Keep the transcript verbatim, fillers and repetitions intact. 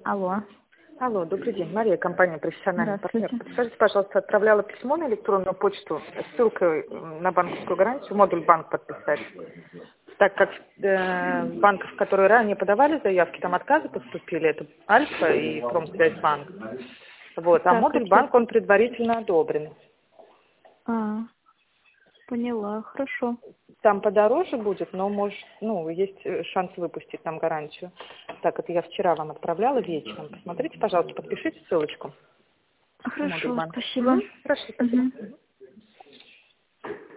Алло. Алло, добрый день. Мария, компания «Профессиональный партнер». Здравствуйте. Подскажите, пожалуйста, отправляла письмо на электронную почту с ссылкой на банковскую гарантию, модуль банк подписать. Так как э, банков, которые ранее подавали заявки, там отказы поступили, это Альфа и Промсвязьбанк. Вот, а Так, модуль какие? банк, он предварительно одобрен. А, поняла, хорошо. Там подороже будет, но может, ну, есть э, шанс выпустить там гарантию. Так, это я вчера вам отправляла вечером. Посмотрите, пожалуйста, подпишите ссылочку. Модуль Хорошо, банк. спасибо. Мгм. Хорошо, спасибо. Мгм.